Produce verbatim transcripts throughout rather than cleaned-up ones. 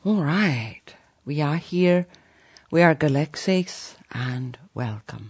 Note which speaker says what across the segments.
Speaker 1: All right, we are here. We are Galexis, and welcome.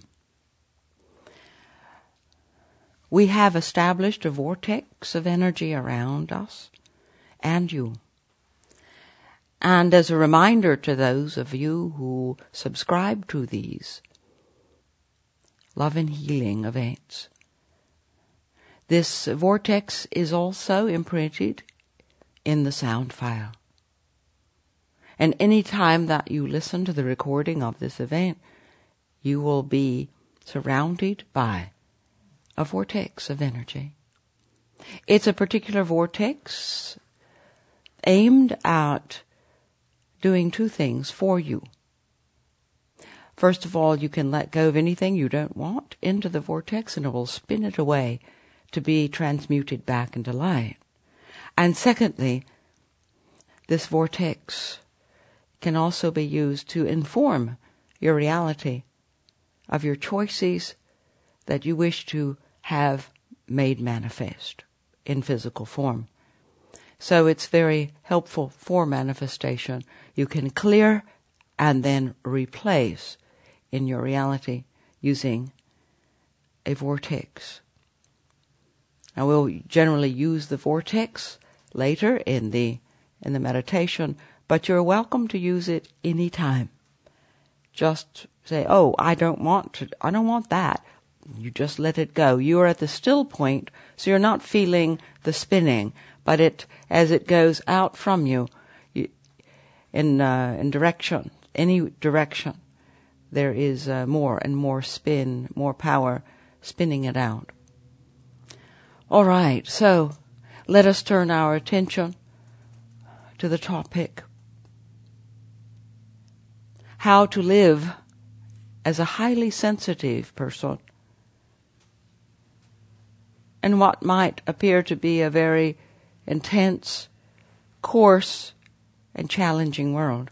Speaker 1: We have established a vortex of energy around us and you. And as a reminder to those of you who subscribe to these love and healing events, this vortex is also imprinted in the sound file. And any time that you listen to the recording of this event, you will be surrounded by a vortex of energy. It's a particular vortex aimed at doing two things for you. First of all, you can let go of anything you don't want into the vortex, and it will spin it away to be transmuted back into light. And secondly, this vortex can also be used to inform your reality of your choices that you wish to have made manifest in physical form. So it's very helpful for manifestation. You can clear and then replace in your reality using a vortex. Now we'll generally use the vortex later in the in the meditation, but you're welcome to use it any time. Just say, "Oh, I don't want to. I don't want that." You just let it go. You are at the still point, so you're not feeling the spinning, but it as it goes out from you, you in uh, in direction, any direction, there is uh, more and more spin, more power, spinning it out. All right, so let us turn our attention to the topic: how to live as a highly sensitive person in what might appear to be a very intense, coarse, and challenging world.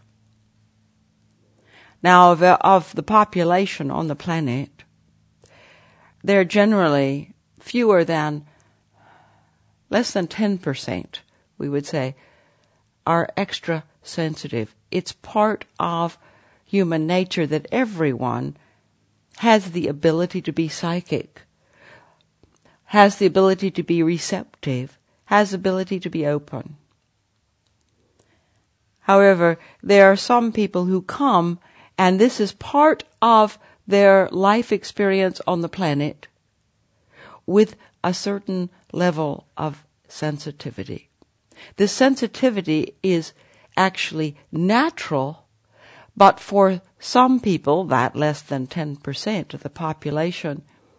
Speaker 1: Now, of, of the population on the planet, there are generally fewer than, less than ten percent, we would say, are extra sensitive. It's part of human nature that everyone has the ability to be psychic, has the ability to be receptive, has the ability to be open. However, there are some people who come, and this is part of their life experience on the planet, with a certain level of sensitivity. This sensitivity is actually natural, but for some people, that less than ten percent of the population,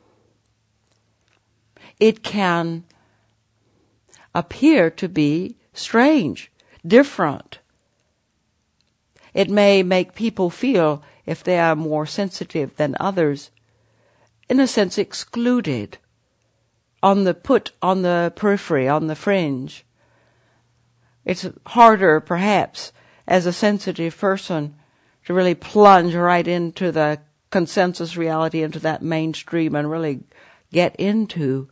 Speaker 1: it can appear to be strange, different. It may make people feel, if they are more sensitive than others, in a sense excluded, on the put on the periphery, on the fringe. It's harder, perhaps, as a sensitive person, to really plunge right into the consensus reality, into that mainstream, and really get into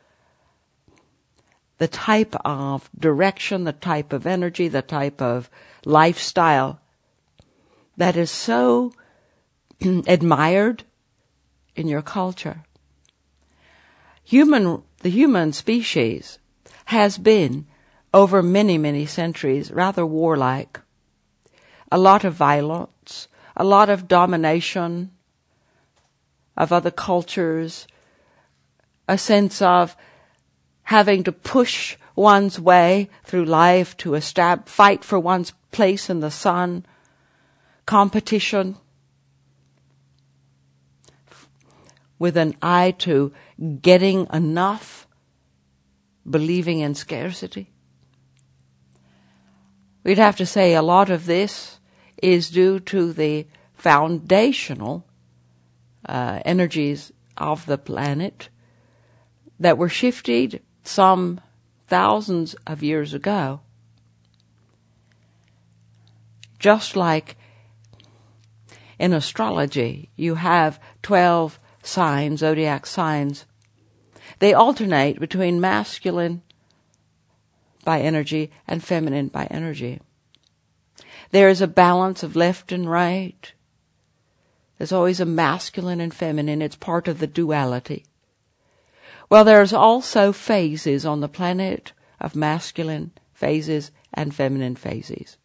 Speaker 1: the type of direction, the type of energy, the type of lifestyle that is so admired in your culture. Human, the human species has been, over many, many centuries, rather warlike. A lot of violence, a lot of domination of other cultures, a sense of having to push one's way through life to estab- fight for one's place in the sun, competition, with an eye to getting enough, believing in scarcity. We'd have to say a lot of this is due to the foundational uh, energies of the planet that were shifted some thousands of years ago. Just like in astrology, you have twelve signs, zodiac signs. They alternate between masculine by energy and feminine by energy. there is a balance of left and right. There's always a masculine and feminine. It's part of the duality. Well, there's also phases on the planet of masculine phases and feminine phases.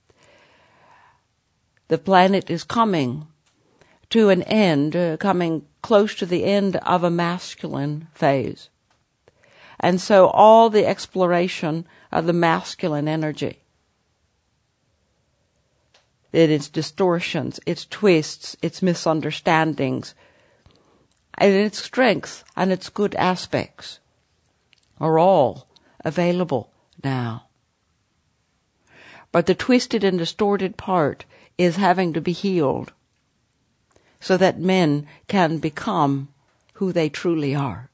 Speaker 1: The planet is coming to an end, uh, coming close to the end of a masculine phase. And so all the exploration of the masculine energy, its distortions, its twists, its misunderstandings, and its strengths and its good aspects are all available now. But the twisted and distorted part is having to be healed so that men can become who they truly are.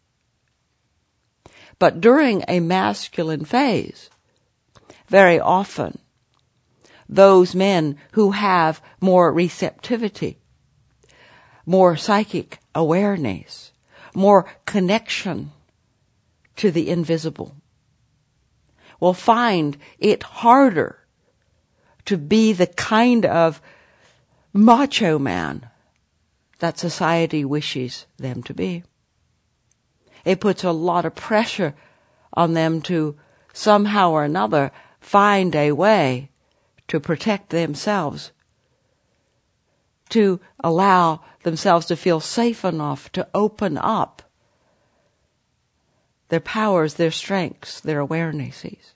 Speaker 1: But during a masculine phase, very often, those men who have more receptivity, more psychic awareness, more connection to the invisible, will find it harder to be the kind of macho man that society wishes them to be. It puts a lot of pressure on them to somehow or another find a way to protect themselves, to allow themselves to feel safe enough to open up their powers, their strengths, their awarenesses.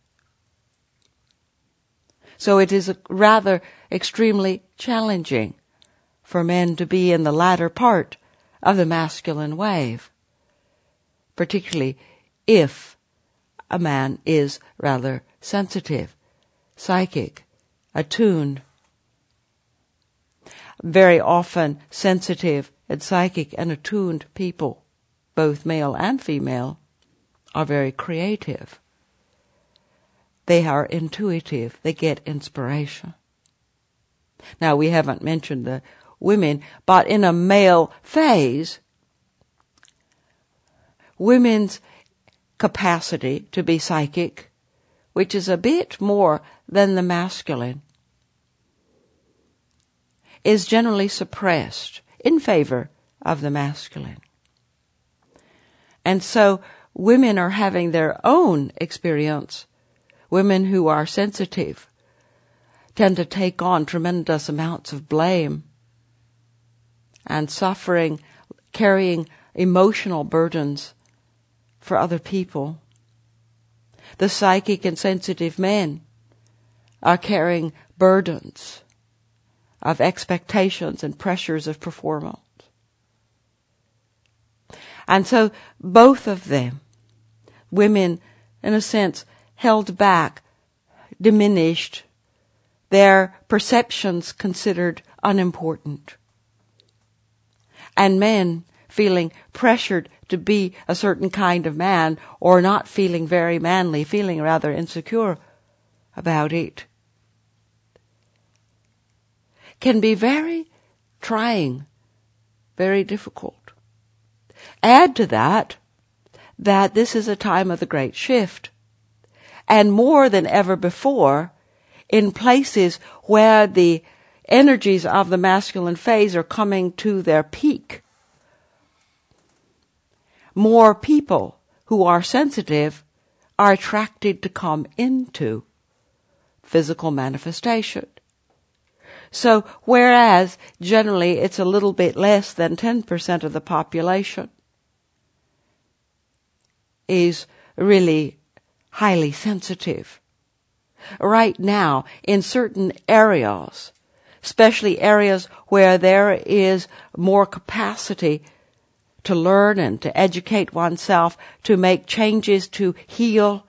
Speaker 1: So it is rather extremely challenging for men to be in the latter part of the masculine wave, particularly if a man is rather sensitive, psychic, attuned. Very often sensitive and psychic and attuned people, both male and female, are very creative. They are intuitive. They get inspiration. Now, we haven't mentioned the women, but in a male phase, women's capacity to be psychic, which is a bit more than the masculine, is generally suppressed in favor of the masculine. And so women are having their own experience. Women who are sensitive tend to take on tremendous amounts of blame and suffering, carrying emotional burdens for other people. The psychic and sensitive men are carrying burdens of expectations and pressures of performance. And so both of them, women, in a sense, held back, diminished, their perceptions considered unimportant. And men feeling pressured to be a certain kind of man, or not feeling very manly, feeling rather insecure about it, can be very trying, very difficult. Add to that, that this is a time of the great shift. And more than ever before, in places where the energies of the masculine phase are coming to their peak, more people who are sensitive are attracted to come into physical manifestation. So whereas generally it's a little bit less than ten percent of the population is really highly sensitive, right now in certain areas, especially areas where there is more capacity to learn and to educate oneself, to make changes, to heal,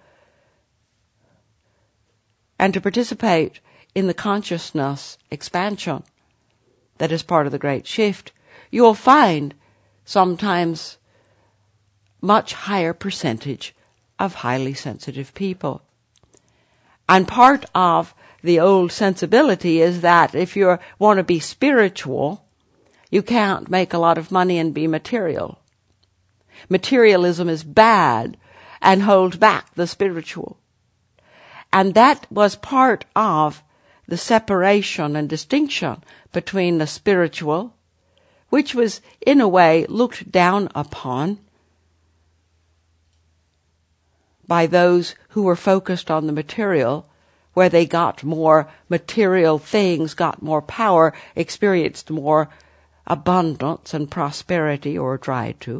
Speaker 1: and to participate in the consciousness expansion that is part of the great shift, you'll find sometimes much higher percentage of highly sensitive people. And part of the old sensibility is that if you want to be spiritual, you can't make a lot of money and be material. Materialism is bad and holds back the spiritual. And that was part of the separation and distinction between the spiritual, which was in a way looked down upon by those who were focused on the material, where they got more material things, got more power, experienced more abundance and prosperity, or tried to.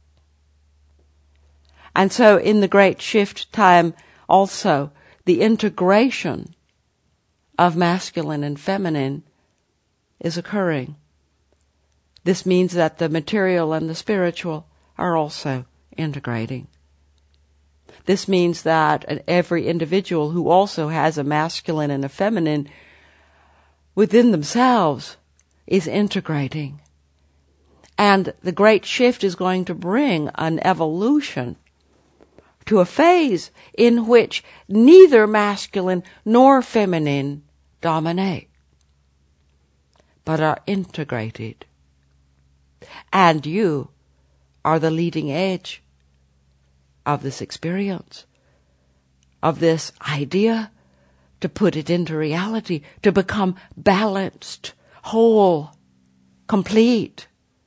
Speaker 1: And so in the Great Shift time also, the integration of masculine and feminine is occurring. This means that the material and the spiritual are also integrating. This means that every individual who also has a masculine and a feminine within themselves is integrating. And the Great Shift is going to bring an evolution to a phase in which neither masculine nor feminine dominate, but are integrated. And you are the leading edge of this experience, of this idea, to put it into reality, to become balanced, whole, complete,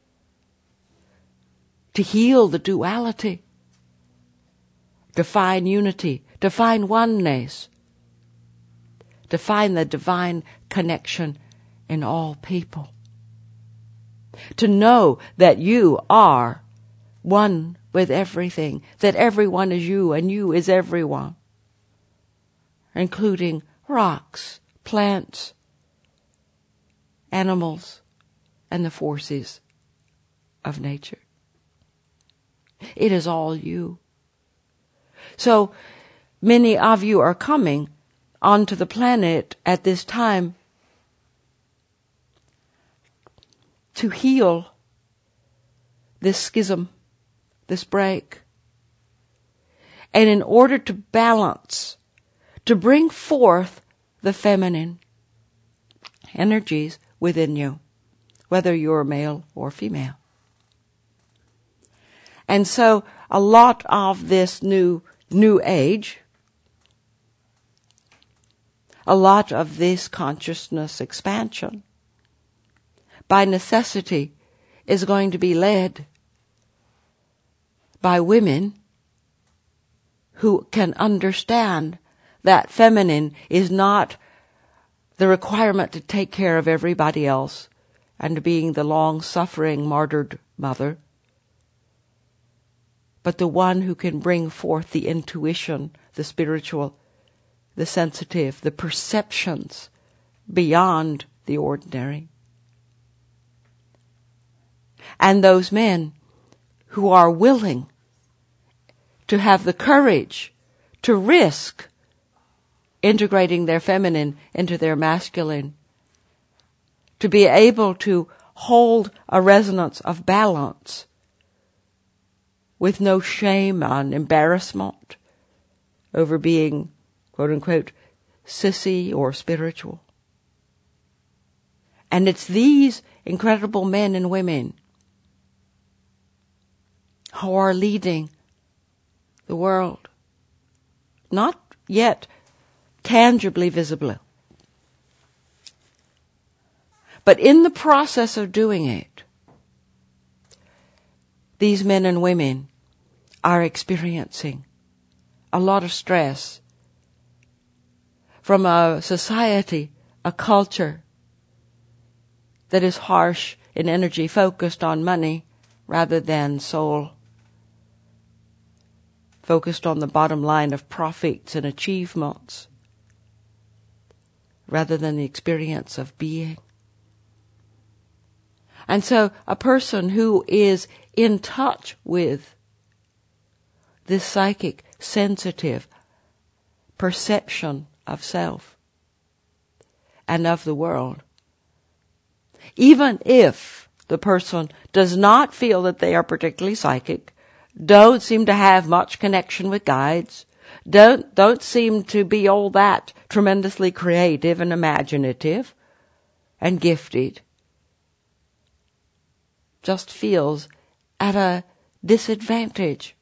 Speaker 1: to heal the duality, to find unity, to find oneness, to find the divine connection in all people, to know that you are one with everything, that everyone is you and you is everyone, including rocks, plants, animals, and the forces of nature. It is all you. So many of you are coming onto the planet at this time to heal this schism, this break. And in order to balance, to bring forth the feminine energies within you, whether you're male or female. And so a lot of this new new age, a lot of this consciousness expansion, by necessity, is going to be led by women who can understand that feminine is not the requirement to take care of everybody else and being the long-suffering, martyred mother, but the one who can bring forth the intuition, the spiritual, the sensitive, the perceptions beyond the ordinary. And those men who are willing to have the courage to risk integrating their feminine into their masculine, to be able to hold a resonance of balance with no shame and embarrassment over being, quote unquote, sissy or spiritual. And it's these incredible men and women who are leading the world, not yet tangibly visible, but in the process of doing it, these men and women are experiencing a lot of stress from a society, a culture that is harsh in energy, focused on money rather than soul, focused on the bottom line of profits and achievements rather than the experience of being. And so a person who is in touch with this psychic, sensitive perception of self and of the world, even if the person does not feel that they are particularly psychic, don't seem to have much connection with guides, don't don't seem to be all that tremendously creative and imaginative and gifted, just feels at a disadvantage.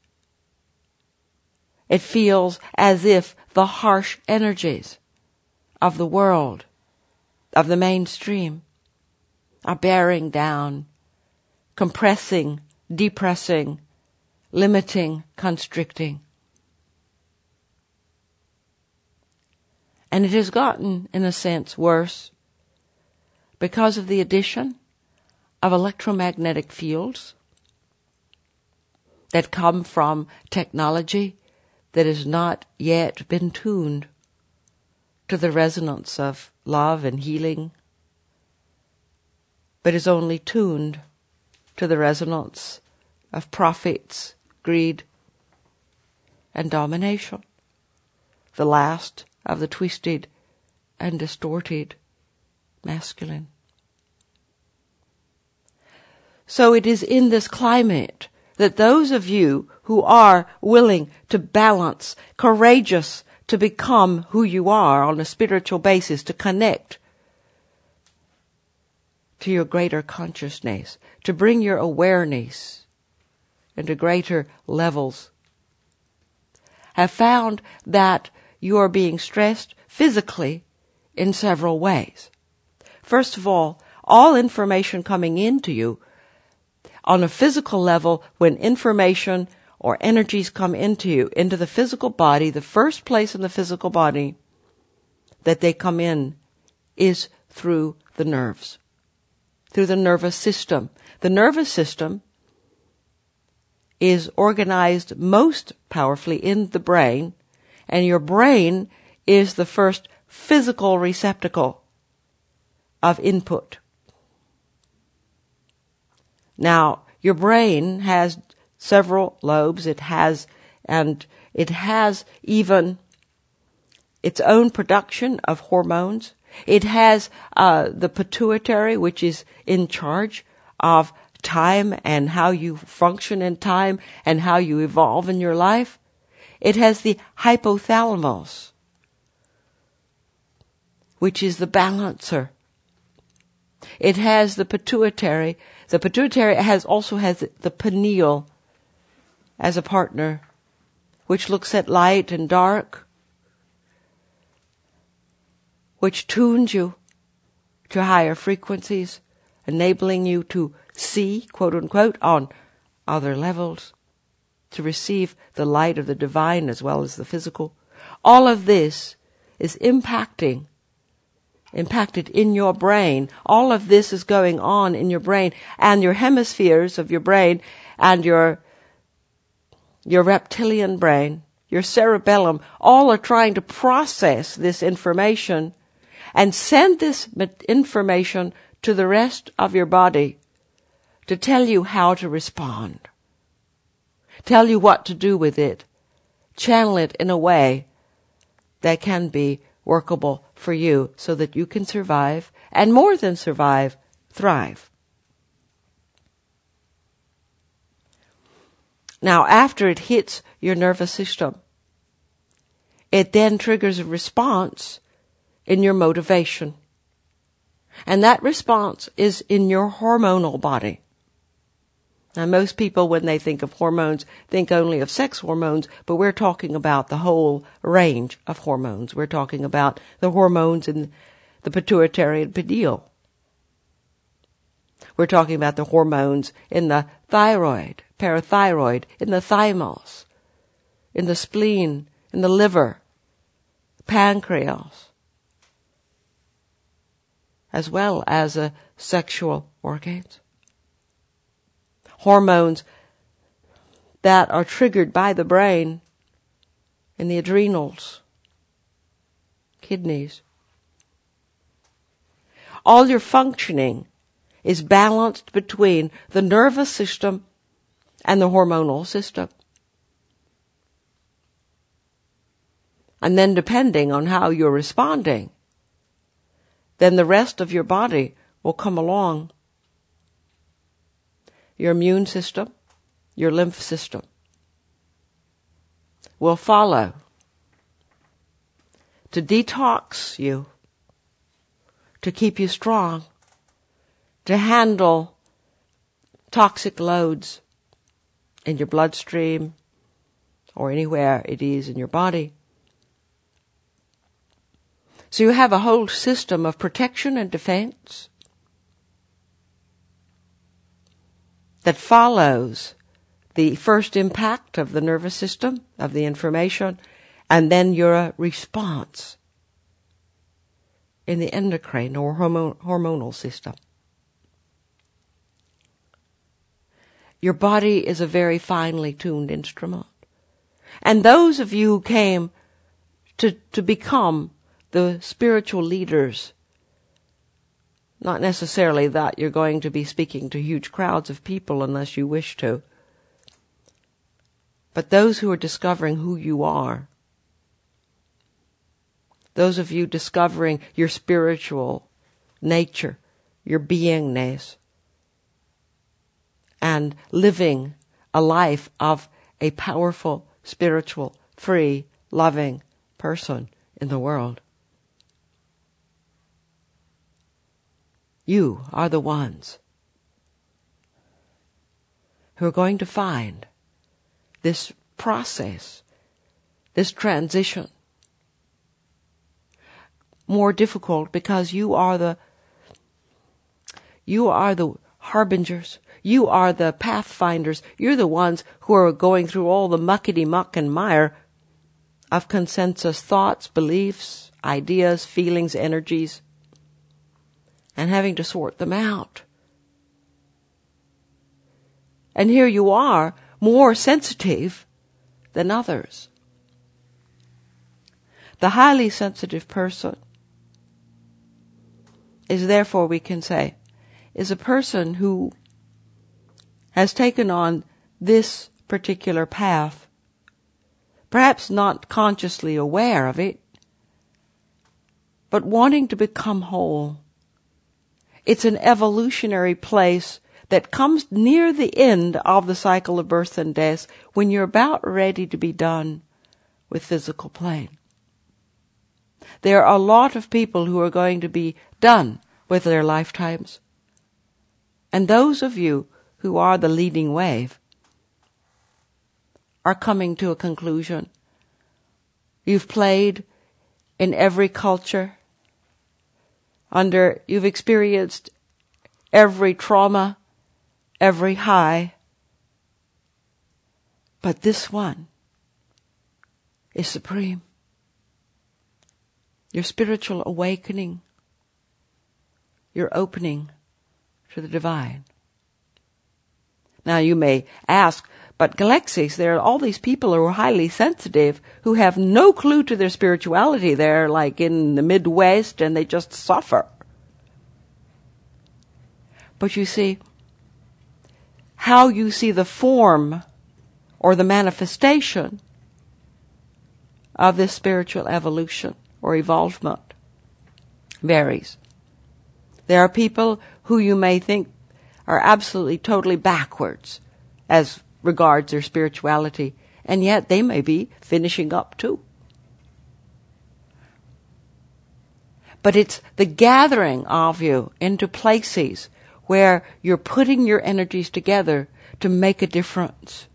Speaker 1: It feels as if the harsh energies of the world of the mainstream are bearing down, compressing, depressing, limiting, constricting. And it has gotten, in a sense, worse because of the addition of electromagnetic fields that come from technology that has not yet been tuned to the resonance of love and healing, but is only tuned to the resonance of profits, greed, and domination, the last of the twisted and distorted masculine. So it is in this climate that those of you who are willing to balance, courageous to become who you are on a spiritual basis, to connect to your greater consciousness, to bring your awareness into greater levels, have found that you are being stressed physically in several ways. First of all, all information coming into you on a physical level, when information or energies come into you, into the physical body, the first place in the physical body that they come in is through the nerves, through the nervous system. The nervous system is organized most powerfully in the brain, and your brain is the first physical receptacle of input. Now, your brain has several lobes. It has, and it has even its own production of hormones. It has uh, the pituitary, which is in charge of time and how you function in time and how you evolve in your life. It has the hypothalamus, which is the balancer. It has the pituitary. The pituitary has also has the pineal as a partner, which looks at light and dark, which tunes you to higher frequencies, enabling you to see, quote unquote, on other levels, to receive the light of the divine as well as the physical. All of this is impacting impacted in your brain. All of this is going on in your brain, and your hemispheres of your brain and your your reptilian brain, your cerebellum, all are trying to process this information and send this information to the rest of your body to tell you how to respond, tell you what to do with it, channel it in a way that can be workable for you so that you can survive, and more than survive, thrive. Now, after it hits your nervous system, it then triggers a response in your motivation. And that response is in your hormonal body. Now, most people, when they think of hormones, think only of sex hormones, but we're talking about the whole range of hormones. We're talking about the hormones in the pituitary and pineal. We're talking about the hormones in the thyroid, parathyroid, in the thymus, in the spleen, in the liver, pancreas, as well as uh, sexual organs. Hormones that are triggered by the brain in the adrenals, kidneys. All your functioning is balanced between the nervous system and the hormonal system. And then depending on how you're responding, then the rest of your body will come along. Your immune system, your lymph system will follow to detox you, to keep you strong, to handle toxic loads in your bloodstream or anywhere it is in your body. So you have a whole system of protection and defense that follows the first impact of the nervous system, of the information, and then your response in the endocrine or hormone, hormonal system. Your body is a very finely tuned instrument. And those of you who came to, to become the spiritual leaders, not necessarily that you're going to be speaking to huge crowds of people unless you wish to, but those who are discovering who you are, those of you discovering your spiritual nature, your beingness, and living a life of a powerful, spiritual, free, loving person in the world. You are the ones who are going to find this process, this transition, more difficult because you are the you are the harbingers, you are the pathfinders, you're the ones who are going through all the muckety muck and mire of consensus thoughts, beliefs, ideas, feelings, energies, and having to sort them out. And here you are, more sensitive than others. The highly sensitive person is, therefore, we can say, is a person who has taken on this particular path, perhaps not consciously aware of it, but wanting to become whole. It's an evolutionary place that comes near the end of the cycle of birth and death when you're about ready to be done with physical plane. There are a lot of people who are going to be done with their lifetimes. And those of you who are the leading wave are coming to a conclusion. You've played in every culture, under, you've experienced every trauma, every high. But this one is supreme. Your spiritual awakening, your opening to the divine. Now you may ask, but Galexis, there are all these people who are highly sensitive who have no clue to their spirituality. They're like in the Midwest and they just suffer. But you see, how you see the form or the manifestation of this spiritual evolution or evolvement varies. There are people who you may think are absolutely totally backwards as regards their spirituality, and yet they may be finishing up too. But it's the gathering of you into places where you're putting your energies together to make a difference.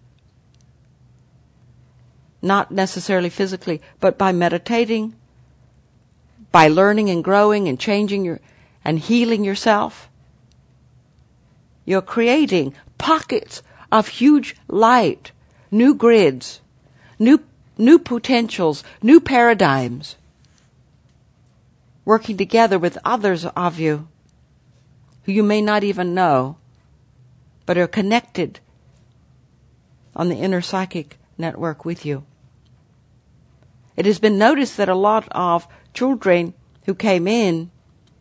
Speaker 1: Not necessarily physically, but by meditating, by learning and growing and changing your and healing yourself. You're creating pockets of huge light, new grids, new new potentials, new paradigms, working together with others of you who you may not even know, but are connected on the inner psychic network with you. It has been noticed that a lot of children who came in,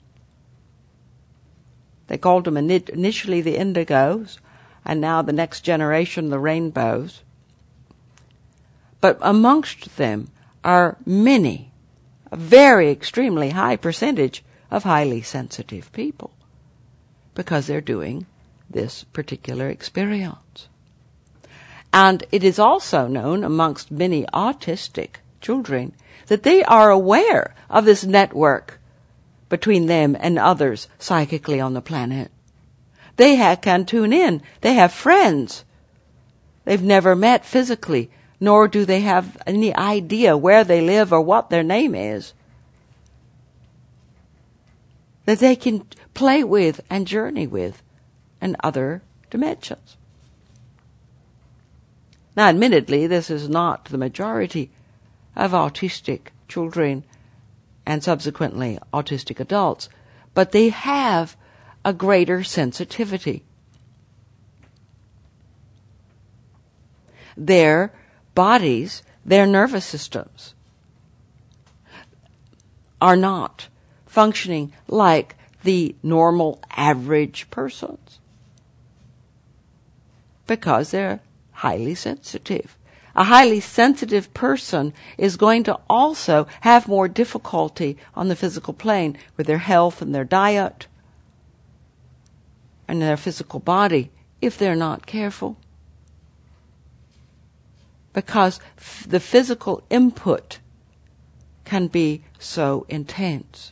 Speaker 1: they called them initially the indigos, and now the next generation, the rainbows. But amongst them are many, a very extremely high percentage of highly sensitive people, because they're doing this particular experience. And it is also known amongst many autistic children that they are aware of this network between them and others psychically on the planet. They have, can tune in. They have friends they've never met physically, nor do they have any idea where they live or what their name is. that they can play with and journey with in other dimensions. Now, admittedly, this is not the majority of autistic children and subsequently autistic adults, but they have a greater sensitivity. Their bodies, their nervous systems are not functioning like the normal average persons because they're highly sensitive. A highly sensitive person is going to also have more difficulty on the physical plane with their health and their diet and their physical body if they're not careful. Because f- the physical input can be so intense.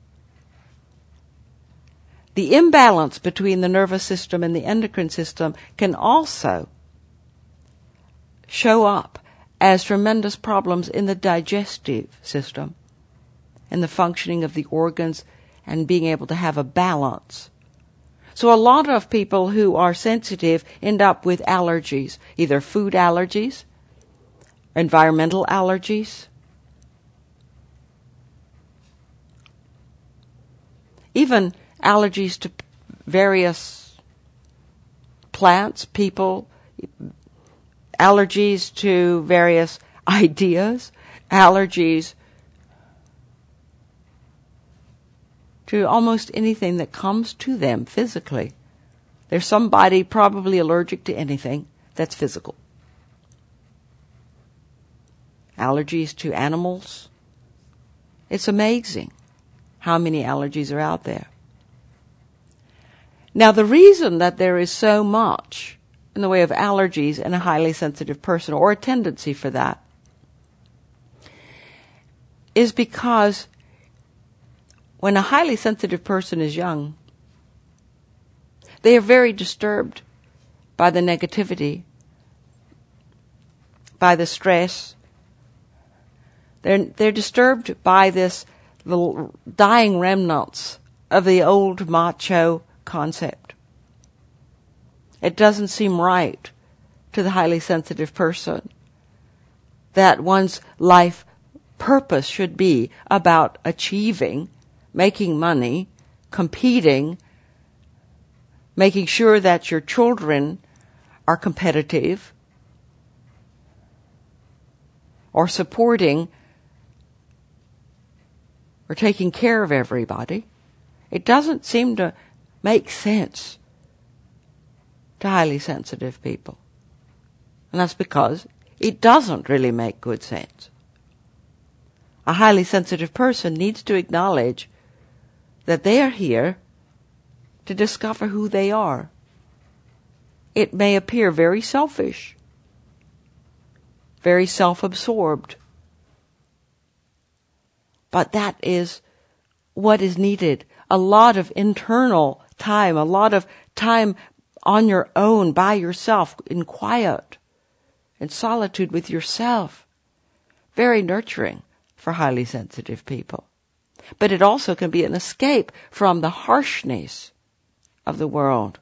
Speaker 1: The imbalance between the nervous system and the endocrine system can also show up as tremendous problems in the digestive system and the functioning of the organs and being able to have a balance. So a lot of people who are sensitive end up with allergies, either food allergies, environmental allergies, even allergies to various plants, people, allergies to various ideas, allergies to almost anything that comes to them physically. There's somebody probably allergic to anything that's physical. Allergies to animals. It's amazing how many allergies are out there. Now, the reason that there is so much in the way of allergies in a highly sensitive person, or a tendency for that, is because when a highly sensitive person is young, they are very disturbed by the negativity, by the stress. They're, they're disturbed by this the dying remnants of the old macho concept. It doesn't seem right to the highly sensitive person that one's life purpose should be about achieving, making money, competing, making sure that your children are competitive, or supporting or taking care of everybody. It doesn't seem to make sense to highly sensitive people. And that's because it doesn't really make good sense. A highly sensitive person needs to acknowledge that they are here to discover who they are. It may appear very selfish, very self-absorbed, but that is what is needed. A lot of internal time, a lot of time on your own, by yourself, in quiet, in solitude with yourself. Very nurturing for highly sensitive people. But it also can be an escape from the harshness of the world.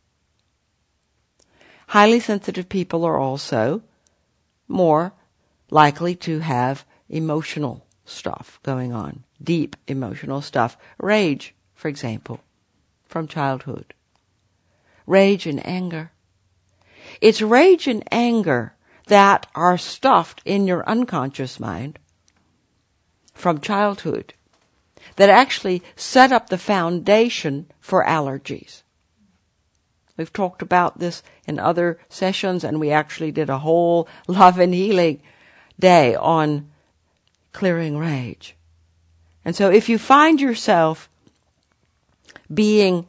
Speaker 1: Highly sensitive people are also more likely to have emotional stuff going on, deep emotional stuff. Rage, for example, from childhood. Rage and anger. It's rage and anger that are stuffed in your unconscious mind from childhood that actually set up the foundation for allergies. We've talked about this in other sessions, and we actually did a whole love and healing day on clearing rage. And so if you find yourself being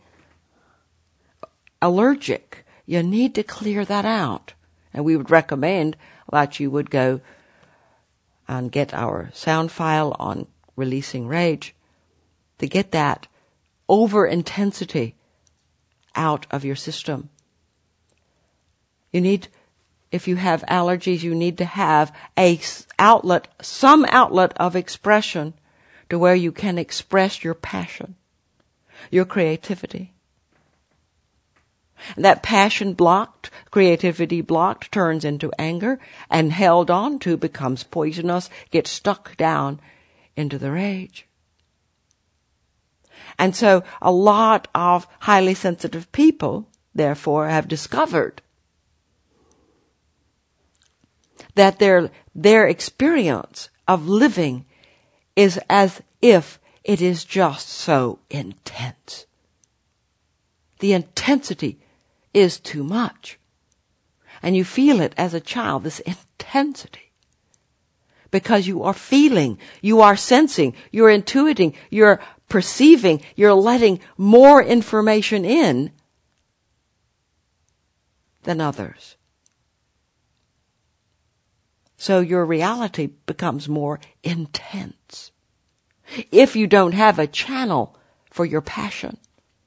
Speaker 1: allergic, you need to clear that out. And we would recommend that you would go and get our sound file on releasing rage to get that over-intensity out of your system. You need, if you have allergies, you need to have a outlet, some outlet of expression to where you can express your passion your creativity. And that passion blocked, creativity blocked, turns into anger, and held on to becomes poisonous, gets stuck down into the rage. And so a lot of highly sensitive people, therefore, have discovered that their their experience of living is as if it is just so intense. The intensity is too much. And you feel it as a child, this intensity. Because you are feeling, you are sensing, you're intuiting, you're perceiving, you're letting more information in than others. So your reality becomes more intense. If you don't have a channel for your passion,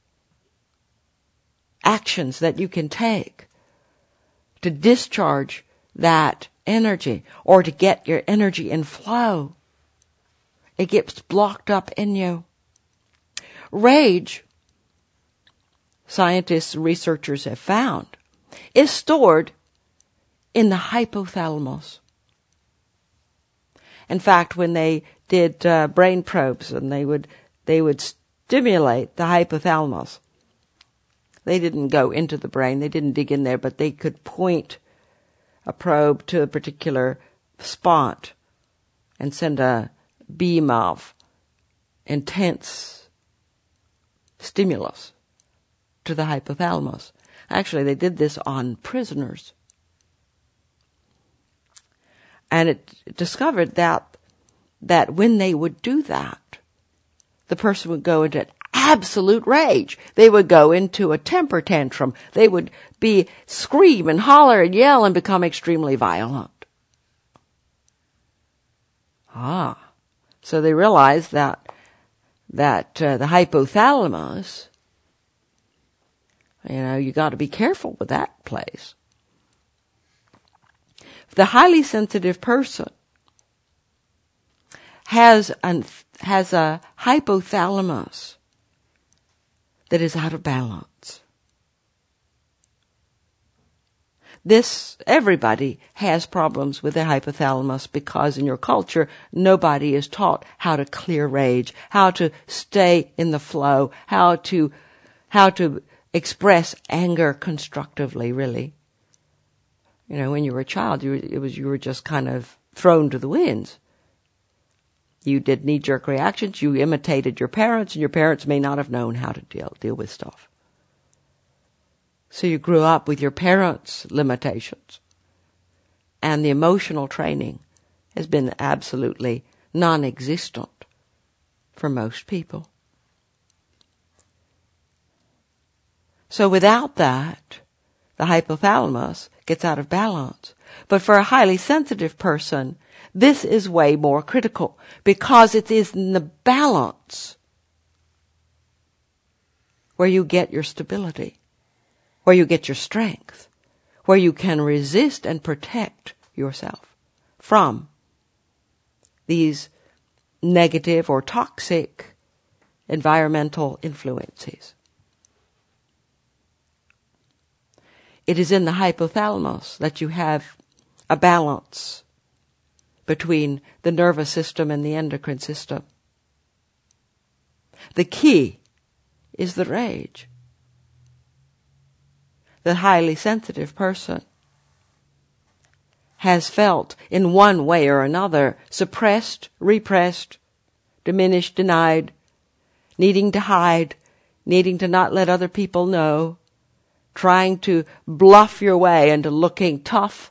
Speaker 1: actions that you can take to discharge that energy or to get your energy in flow, it gets blocked up in you. Rage, scientists, researchers have found, is stored in the hypothalamus. In fact, when they did uh, brain probes and they would they would stimulate the hypothalamus, they didn't go into the brain, they didn't dig in there, but they could point a probe to a particular spot and send a beam of intense stimulus to the hypothalamus. Actually, they did this on prisoners. And it discovered that that when they would do that, the person would go into absolute rage. They would go into a temper tantrum. They would be scream and holler and yell and become extremely violent. Ah, so they realized that that uh, the hypothalamus, you know, you got to be careful with that place. The highly sensitive person has an, has a hypothalamus that is out of balance. This, everybody has problems with their hypothalamus because in your culture, nobody is taught how to clear rage, how to stay in the flow, how to, how to express anger constructively, really. You know, when you were a child, you were, it was, you were just kind of thrown to the winds. You did knee-jerk reactions, you imitated your parents, and your parents may not have known how to deal, deal with stuff. So you grew up with your parents' limitations. And the emotional training has been absolutely non-existent for most people. So without that, the hypothalamus gets out of balance. But for a highly sensitive person, this is way more critical because it is in the balance where you get your stability, where you get your strength, where you can resist and protect yourself from these negative or toxic environmental influences. It is in the hypothalamus that you have a balance between the nervous system and the endocrine system. The key is the rage. The highly sensitive person has felt in one way or another suppressed, repressed, diminished, denied, needing to hide, needing to not let other people know, trying to bluff your way into looking tough.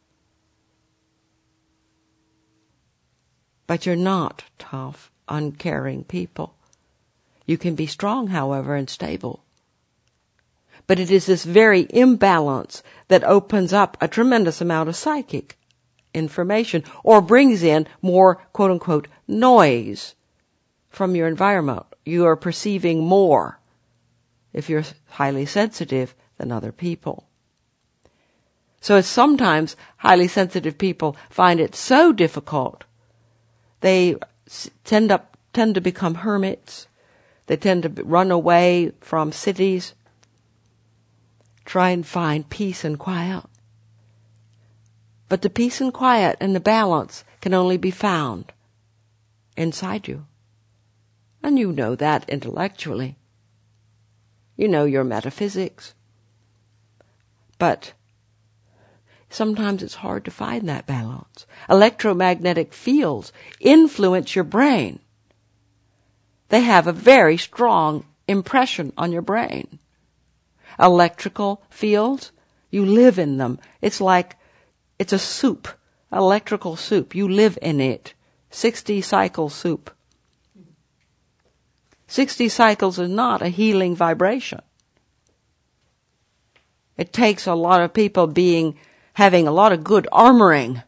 Speaker 1: But you're not tough, uncaring people. You can be strong, however, and stable. But it is this very imbalance that opens up a tremendous amount of psychic information or brings in more, quote-unquote, noise from your environment. You are perceiving more if you're highly sensitive than other people. So it's sometimes highly sensitive people find it so difficult, they tend up tend to become hermits. They tend to run away from cities, try and find peace and quiet. But the peace and quiet and the balance can only be found inside you. And you know that intellectually. You know your metaphysics. But sometimes it's hard to find that balance. Electromagnetic fields influence your brain. They have a very strong impression on your brain. Electrical fields, you live in them. It's like, it's a soup, electrical soup. You live in it. sixty cycle soup. sixty cycles is not a healing vibration. It takes a lot of people being, having a lot of good armoring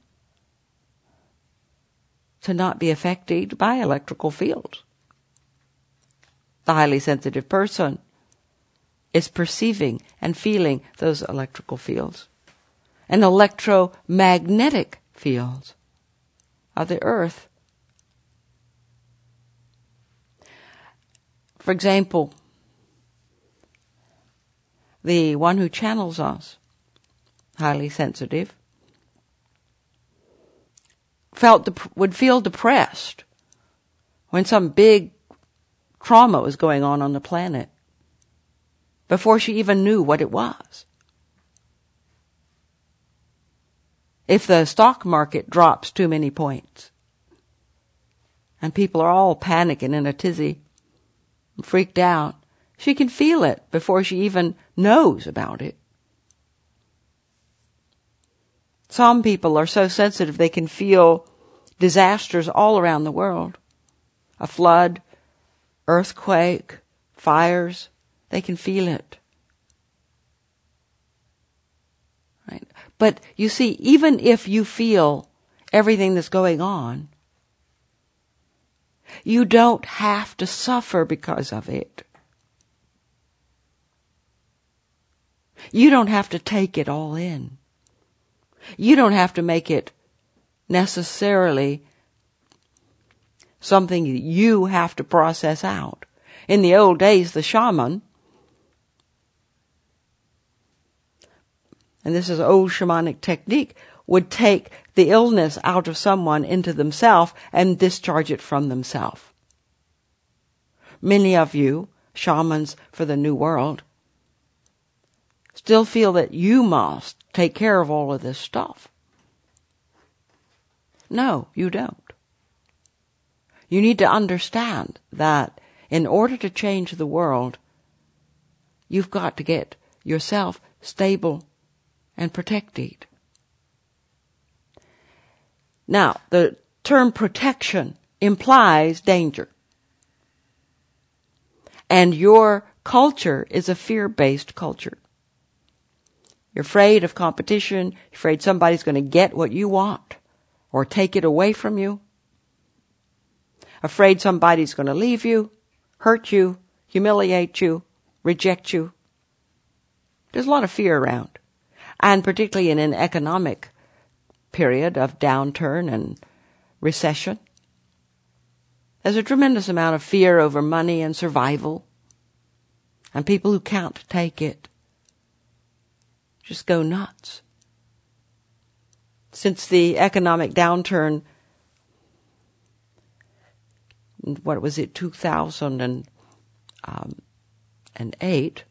Speaker 1: to not be affected by electrical fields. The highly sensitive person is perceiving and feeling those electrical fields. And electromagnetic fields of the earth. For example, the one who channels us, highly sensitive, felt dep- would feel depressed when some big trauma was going on on the planet before she even knew what it was. If the stock market drops too many points and people are all panicking in a tizzy, freaked out, she can feel it before she even knows about it. Some people are so sensitive they can feel disasters all around the world. A flood, earthquake, fires, they can feel it. Right? But you see, even if you feel everything that's going on, you don't have to suffer because of it. You don't have to take it all in. You don't have to make it necessarily something you have to process out. In the old days, the shaman, and this is old shamanic technique, would take the illness out of someone into themselves and discharge it from themselves. Many of you, shamans for the New World, still feel that you must take care of all of this stuff. No, you don't. You need to understand that in order to change the world, you've got to get yourself stable and protected. Now, the term protection implies danger. And your culture is a fear-based culture. You're afraid of competition. You're afraid somebody's going to get what you want or take it away from you. Afraid somebody's going to leave you, hurt you, humiliate you, reject you. There's a lot of fear around. And particularly in an economic period of downturn and recession, there's a tremendous amount of fear over money and survival. And people who can't take it just go nuts. Since the economic downturn, what was it, two thousand eight,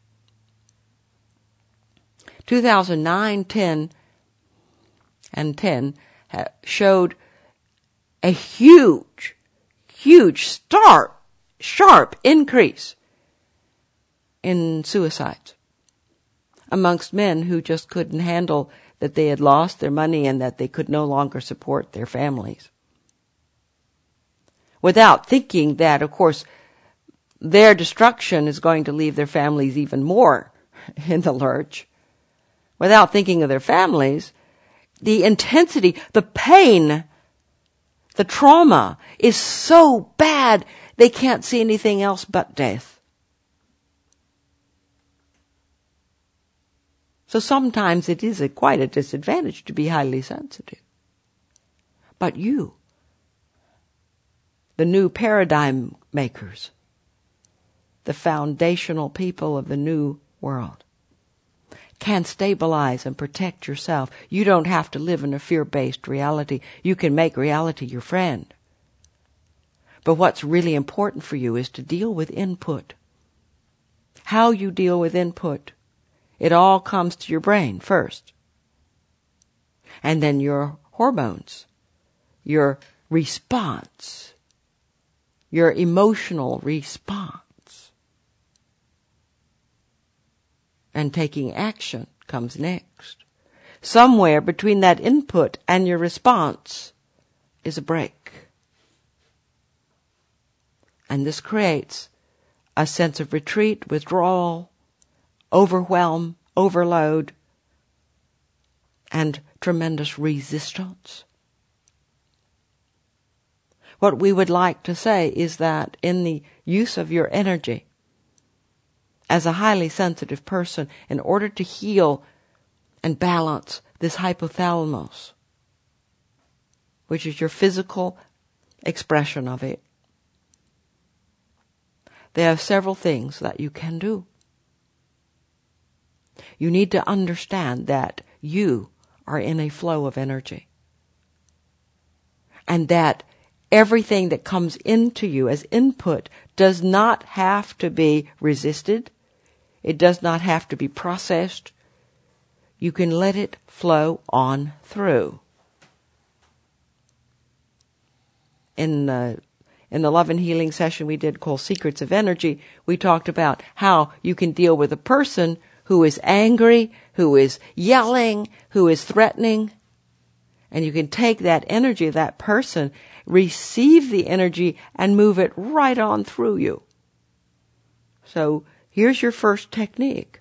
Speaker 1: two thousand nine, ten, and ten showed a huge, huge, stark, sharp increase in suicides amongst men who just couldn't handle that they had lost their money and that they could no longer support their families. Without thinking that, of course, their destruction is going to leave their families even more in the lurch. Without thinking of their families, the intensity, the pain, the trauma is so bad they can't see anything else but death. So sometimes it is a, quite a disadvantage to be highly sensitive. But you, the new paradigm makers, the foundational people of the new world, can stabilize and protect yourself. You don't have to live in a fear-based reality. You can make reality your friend. But what's really important for you is to deal with input. How you deal with input. It all comes to your brain first. And then your hormones, your response, your emotional response. And taking action comes next. Somewhere between that input and your response is a break. And this creates a sense of retreat, withdrawal, overwhelm, overload, and tremendous resistance. What we would like to say is that in the use of your energy, as a highly sensitive person, in order to heal and balance this hypothalamus, which is your physical expression of it, there are several things that you can do. You need to understand that you are in a flow of energy. And that everything that comes into you as input does not have to be resisted. It does not have to be processed. You can let it flow on through. In the In the love and healing session we did called Secrets of Energy, we talked about how you can deal with a person who is angry, who is yelling, who is threatening. And you can take that energy of that person, receive the energy, and move it right on through you. So here's your first technique.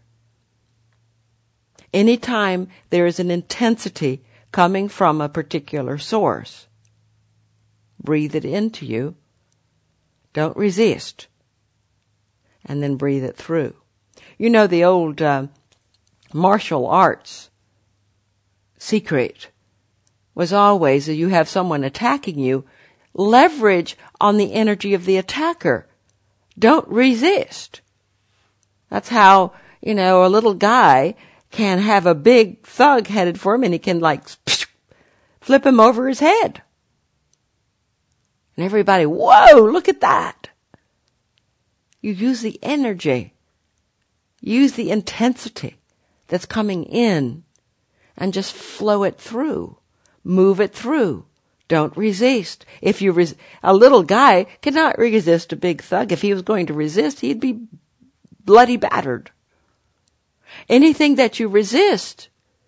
Speaker 1: Anytime there is an intensity coming from a particular source, breathe it into you. Don't resist. And then breathe it through. You know the old uh, martial arts secret was always that you have someone attacking you, leverage on the energy of the attacker. Don't resist. That's how, you know, a little guy can have a big thug headed for him and he can like flip him over his head. And everybody, whoa, look at that. You use the energy. Use the intensity that's coming in and just flow it through. Move it through. Don't resist. If you res- a little guy cannot resist a big thug. If he was going to resist, he'd be bloody battered. Anything that you resist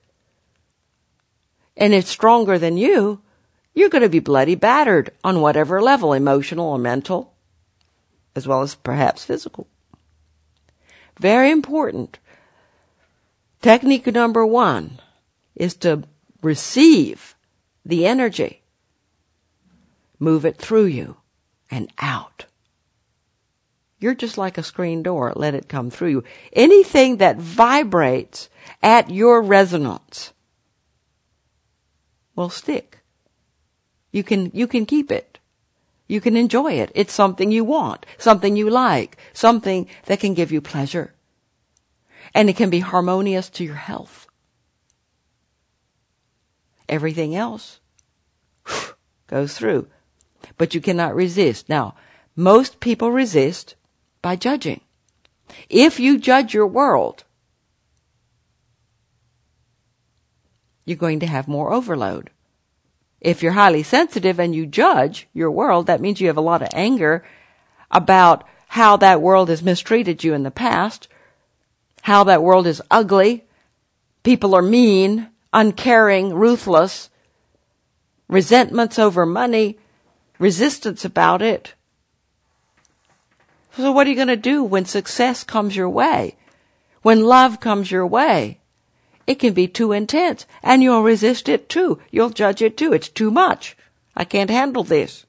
Speaker 1: and it's stronger than you, you're going to be bloody battered on whatever level, emotional or mental, as well as perhaps physical. Very important. Technique number one is to receive the energy. Move it through you and out. You're just like a screen door. Let it come through you. Anything that vibrates at your resonance will stick. You can, you can keep it. You can enjoy it. It's something you want, something you like, something that can give you pleasure. And it can be harmonious to your health. Everything else whew, goes through. But you cannot resist. Now, most people resist by judging. If you judge your world, you're going to have more overload. If you're highly sensitive and you judge your world, that means you have a lot of anger about how that world has mistreated you in the past, how that world is ugly, people are mean, uncaring, ruthless, resentments over money, resistance about it. So what are you going to do when success comes your way? When love comes your way? It can be too intense, and you'll resist it too. You'll judge it too. It's too much. I can't handle this.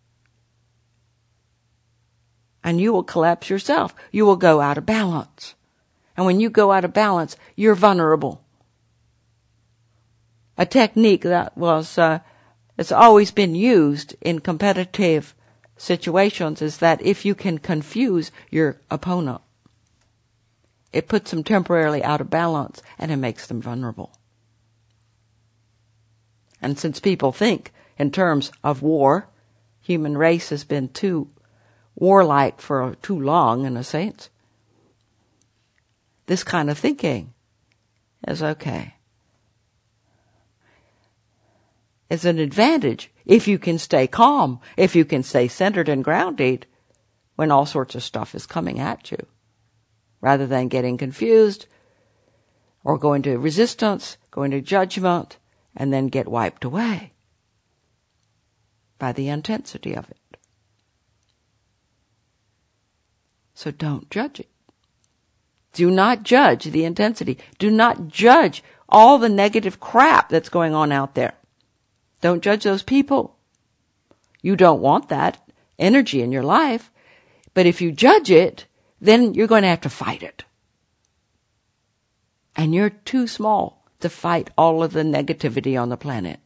Speaker 1: And you will collapse yourself. You will go out of balance. And when you go out of balance, you're vulnerable. A technique that was, uh, it's always been used in competitive situations is that if you can confuse your opponent, it puts them temporarily out of balance and it makes them vulnerable. And since people think in terms of war, human race has been too warlike for too long, in a sense, this kind of thinking is okay. It's an advantage if you can stay calm, if you can stay centered and grounded when all sorts of stuff is coming at you, rather than getting confused or going to resistance, going to judgment, and then get wiped away by the intensity of it. So don't judge it. Do not judge the intensity. Do not judge all the negative crap that's going on out there. Don't judge those people. You don't want that energy in your life. But if you judge it, then you're going to have to fight it. And you're too small to fight all of the negativity on the planet.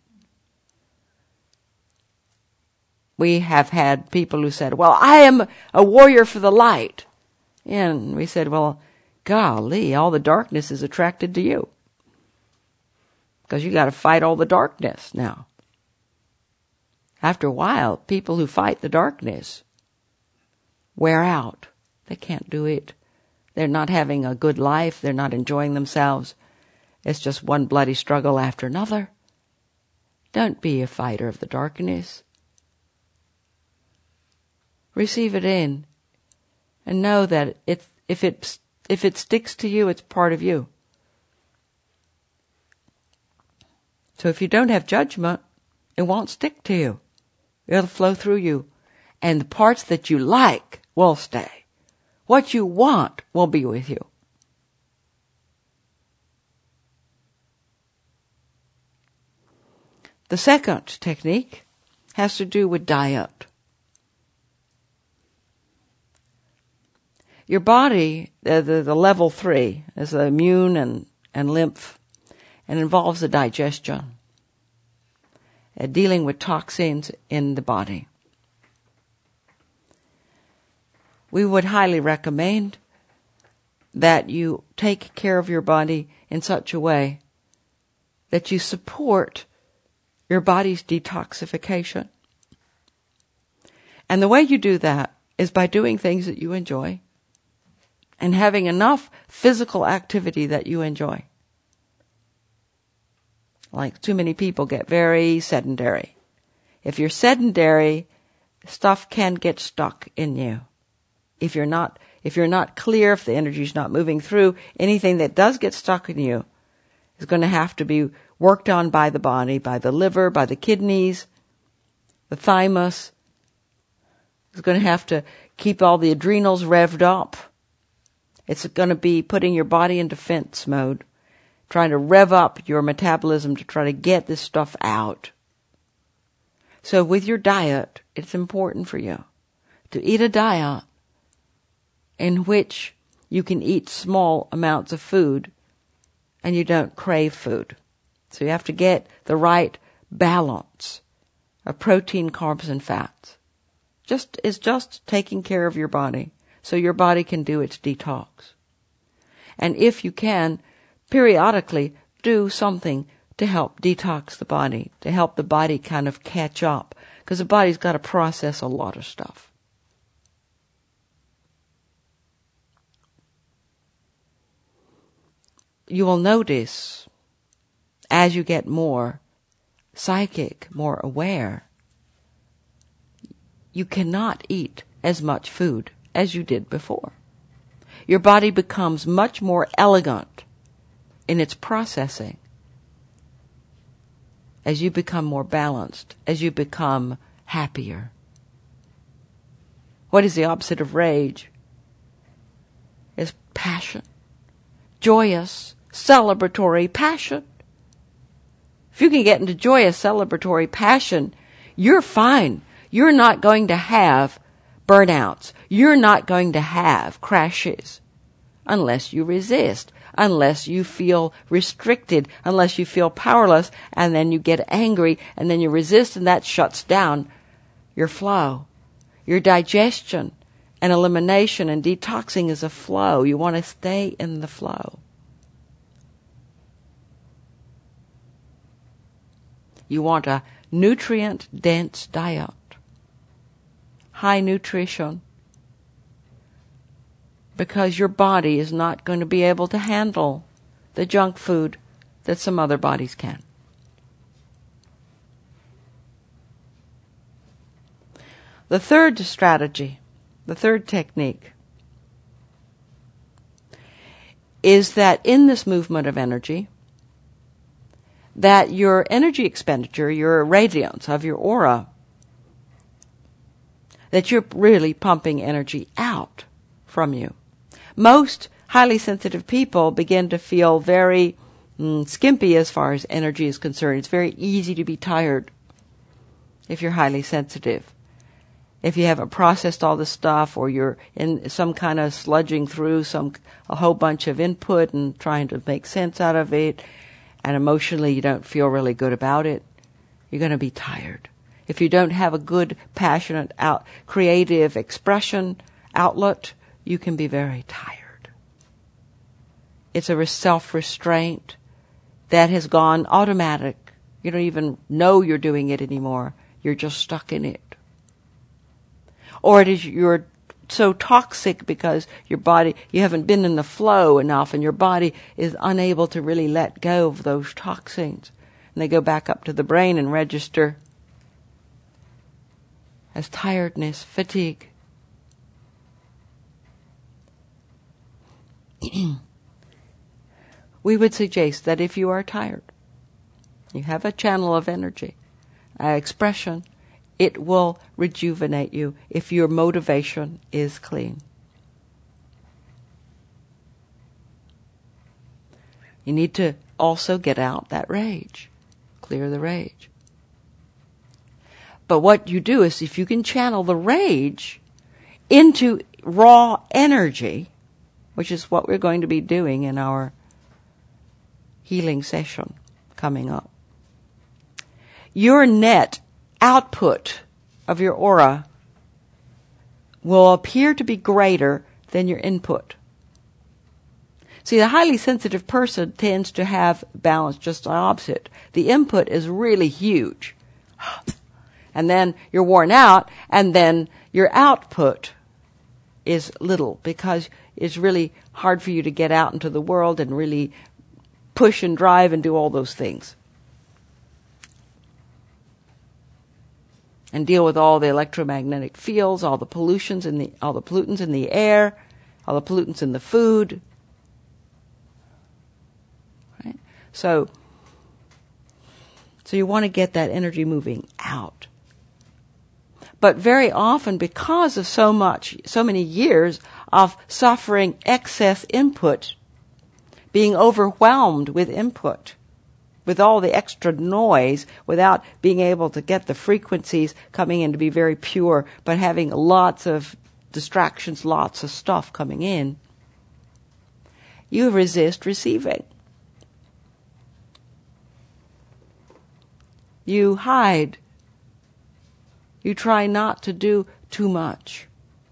Speaker 1: We have had people who said, well, I am a warrior for the light. And we said, well, golly, all the darkness is attracted to you. Because you got to fight all the darkness now. After a while, people who fight the darkness wear out. They can't do it. They're not having a good life. They're not enjoying themselves. It's just one bloody struggle after another. Don't be a fighter of the darkness. Receive it in and know that it, if it, if it sticks to you, it's part of you. So if you don't have judgment, it won't stick to you. It'll flow through you. And the parts that you like will stay. What you want will be with you. The second technique has to do with diet. Your body, the, the, the level three, is the immune and, and lymph, and involves the digestion, uh, dealing with toxins in the body. We would highly recommend that you take care of your body in such a way that you support your body's detoxification. And the way you do that is by doing things that you enjoy and having enough physical activity that you enjoy. Like too many people get very sedentary. If you're sedentary, stuff can get stuck in you. If you're not, if you're not clear, if the energy's not moving through, anything that does get stuck in you is going to have to be worked on by the body, by the liver, by the kidneys, the thymus. It's going to have to keep all the adrenals revved up. It's going to be putting your body in defense mode, trying to rev up your metabolism to try to get this stuff out. So with your diet, it's important for you to eat a diet in which you can eat small amounts of food and you don't crave food. So you have to get the right balance of protein, carbs, and fats. Just, it's just taking care of your body so your body can do its detox. And if you can, periodically do something to help detox the body, to help the body kind of catch up, because the body's got to process a lot of stuff. You will notice as you get more psychic, more aware, you cannot eat as much food as you did before. Your body becomes much more elegant in its processing as you become more balanced, as you become happier. What is the opposite of rage? Is passion. Joyous, celebratory passion. If you can get into joyous, celebratory passion, you're fine. You're not going to have burnouts. You're not going to have crashes unless you resist, unless you feel restricted, unless you feel powerless, and then you get angry, and then you resist, and that shuts down your flow. Your digestion and elimination and detoxing is a flow. You want to stay in the flow. You want a nutrient-dense diet, high nutrition, because your body is not going to be able to handle the junk food that some other bodies can. The third strategy, the third technique, is that in this movement of energy, that your energy expenditure, your radiance of your aura, that you're really pumping energy out from you. Most highly sensitive people begin to feel very mm, skimpy as far as energy is concerned. It's very easy to be tired if you're highly sensitive. If you haven't processed all the stuff, or you're in some kind of sludging through some a whole bunch of input and trying to make sense out of it, and emotionally you don't feel really good about it, you're going to be tired. If you don't have a good, passionate, out, creative expression outlet, you can be very tired. It's a self-restraint that has gone automatic. You don't even know you're doing it anymore. You're just stuck in it. Or it is you're so toxic because your body, you haven't been in the flow enough, and your body is unable to really let go of those toxins. And they go back up to the brain and register as tiredness, fatigue. We would suggest that if you are tired, you have a channel of energy, uh, expression, it will rejuvenate you if your motivation is clean. You need to also get out that rage, clear the rage. But what you do is, if you can channel the rage into raw energy, which is what we're going to be doing in our healing session coming up, your net output of your aura will appear to be greater than your input. See, the highly sensitive person tends to have balance just the opposite. The input is really huge. And then you're worn out, and then your output is little, because it's really hard for you to get out into the world and really push and drive and do all those things. And deal with all the electromagnetic fields, all the pollutions in the, all the pollutants in the air, all the pollutants in the food. Right? So, so you want to get that energy moving out. But very often, because of so much, so many years of suffering excess input, being overwhelmed with input, with all the extra noise, without being able to get the frequencies coming in to be very pure, but having lots of distractions, lots of stuff coming in, you resist receiving. You hide. You try not to do too much.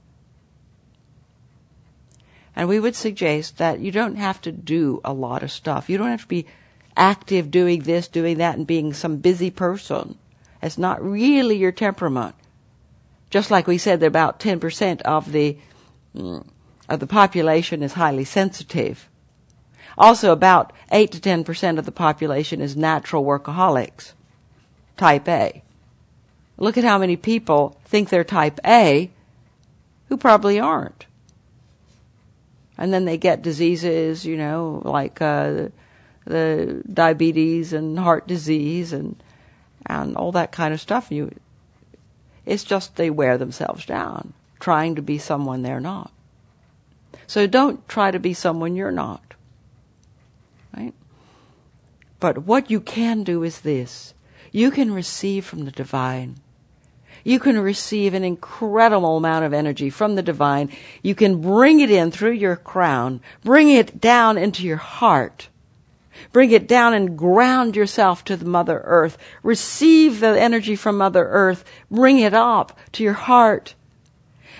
Speaker 1: And we would suggest that you don't have to do a lot of stuff. You don't have to be active doing this, doing that, and being some busy person. It's not really your temperament. Just like we said that about ten percent of the mm, of the population is highly sensitive. Also, about eight to ten percent of the population is natural workaholics, type A. Look at how many people think they're type A who probably aren't. And then they get diseases, you know, like uh, the diabetes and heart disease and and all that kind of stuff. You, it's just they wear themselves down, trying to be someone they're not. So don't try to be someone you're not. Right? But what you can do is this. You can receive from the divine. You can receive an incredible amount of energy from the divine. You can bring it in through your crown. Bring it down into your heart. Bring it down and ground yourself to the Mother Earth. Receive the energy from Mother Earth. Bring it up to your heart.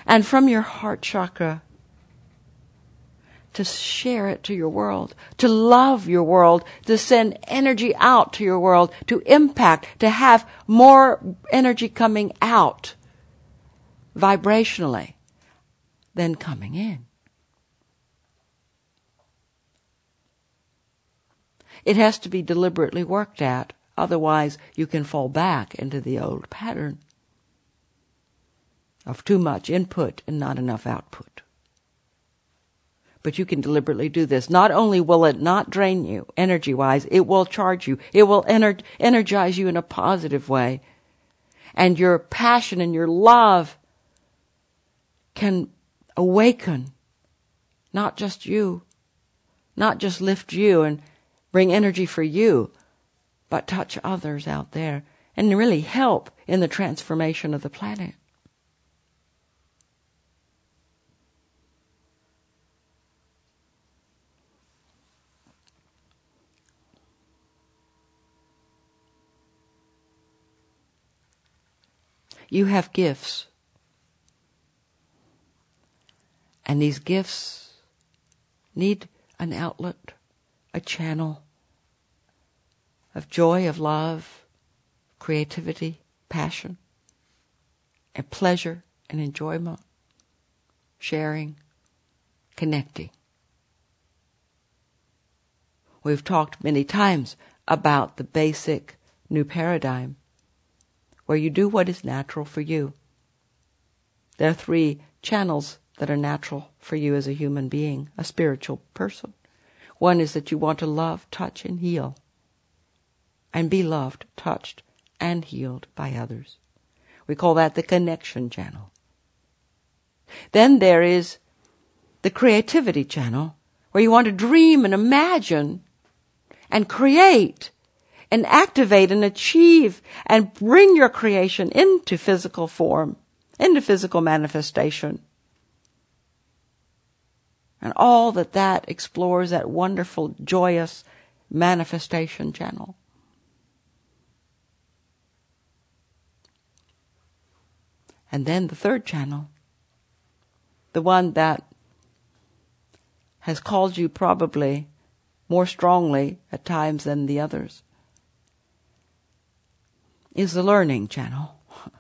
Speaker 1: And from your heart chakra, to share it to your world, to love your world, to send energy out to your world, to impact, to have more energy coming out vibrationally than coming in. It has to be deliberately worked at, otherwise you can fall back into the old pattern of too much input and not enough output. But you can deliberately do this. Not only will it not drain you energy-wise, it will charge you. It will ener- energize you in a positive way. And your passion and your love can awaken not just you, not just lift you and bring energy for you, but touch others out there and really help in the transformation of the planet. You have gifts. And these gifts need an outlet, a channel of joy, of love, creativity, passion, and pleasure and enjoyment, sharing, connecting. We've talked many times about the basic new paradigm, where you do what is natural for you. There are three channels that are natural for you as a human being, a spiritual person. One is that you want to love, touch, and heal, and be loved, touched, and healed by others. We call that the connection channel. Then there is the creativity channel, where you want to dream and imagine and create and activate and achieve and bring your creation into physical form, into physical manifestation. And all that that explores, that wonderful, joyous manifestation channel. And then the third channel, the one that has called you probably more strongly at times than the others, is the learning channel.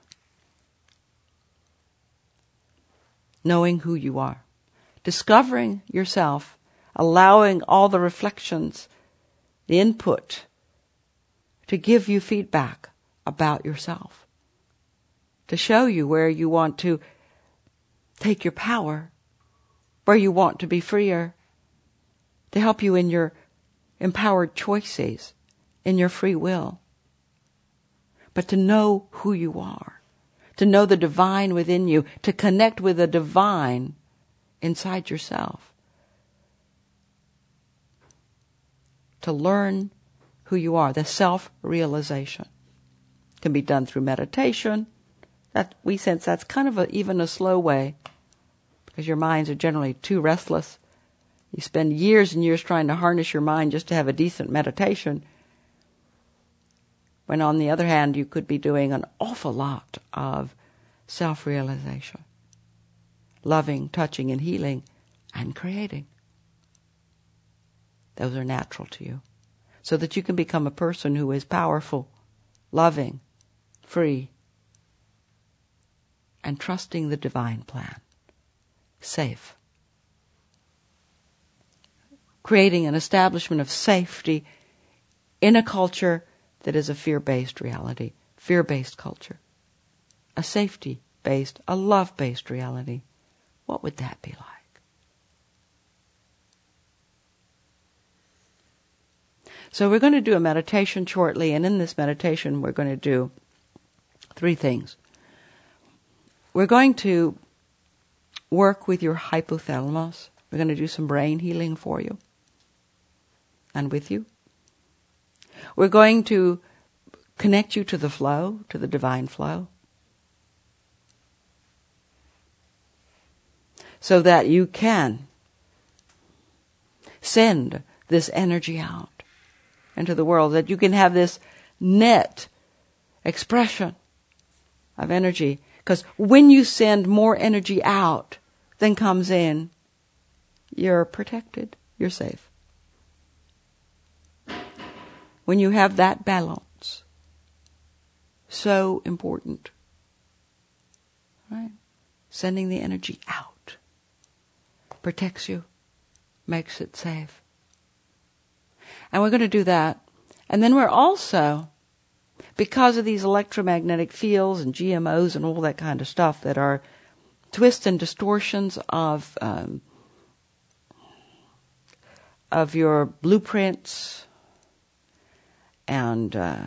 Speaker 1: Knowing who you are. Discovering yourself. Allowing all the reflections, the input, to give you feedback about yourself. To show you where you want to take your power. Where you want to be freer. To help you in your empowered choices. In your free will. But to know who you are, to know the divine within you, to connect with the divine inside yourself, to learn who you are, the self-realization. Can be done through meditation. That we sense that's kind of a, even a slow way, because your minds are generally too restless. You spend years and years trying to harness your mind just to have a decent meditation. When on the other hand, you could be doing an awful lot of self-realization. Loving, touching, and healing, and creating. Those are natural to you. So that you can become a person who is powerful, loving, free, and trusting the divine plan. Safe. Creating an establishment of safety in a culture that is a fear-based reality, fear-based culture. A safety-based, a love-based reality. What would that be like? So we're going to do a meditation shortly, and in this meditation we're going to do three things. We're going to work with your hypothalamus. We're going to do some brain healing for you and with you. We're going to connect you to the flow, to the divine flow, so that you can send this energy out into the world, that you can have this net expression of energy. Because when you send more energy out than comes in, you're protected, you're safe. When you have that balance, so important, right? Sending the energy out protects you, makes it safe. And we're going to do that. And then we're also, because of these electromagnetic fields and G M Os and all that kind of stuff that are twists and distortions of um, of your blueprints and uh,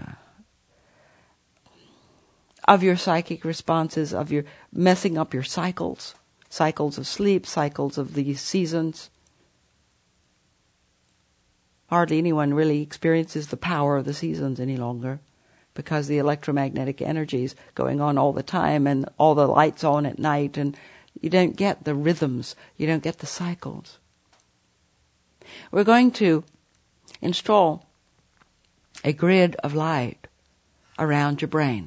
Speaker 1: of your psychic responses, of your messing up your cycles, cycles of sleep, cycles of the seasons. Hardly anyone really experiences the power of the seasons any longer because the electromagnetic energies going on all the time and all the lights on at night, and you don't get the rhythms, you don't get the cycles. We're going to install a grid of light around your brain.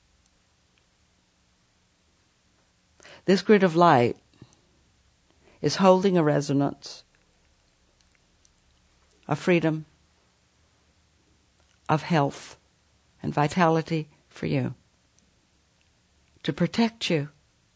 Speaker 1: This grid of light is holding a resonance of freedom, of health and vitality for you, to protect you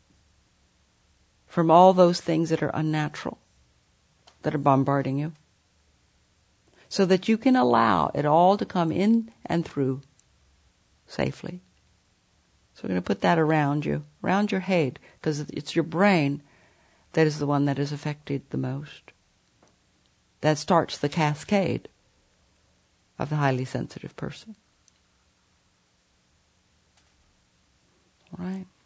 Speaker 1: from all those things that are unnatural, that are bombarding you, so that you can allow it all to come in and through safely. So we're going to put that around you, around your head, because it's your brain that is the one that is affected the most. That starts the cascade of the highly sensitive person. All right?